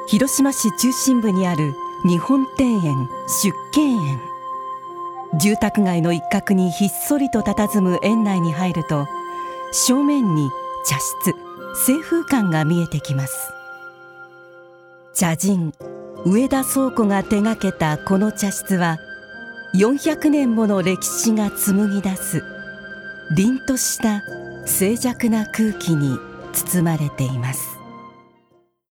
広島市中心部にある日本庭園出慶園。住宅街の一角にひっそりと佇む園内に入ると、正面に茶室、清風館が見えてきます。茶人上田宗子が手がけたこの茶室は、400年もの歴史が紡ぎ出す凛とした静寂な空気に包まれています。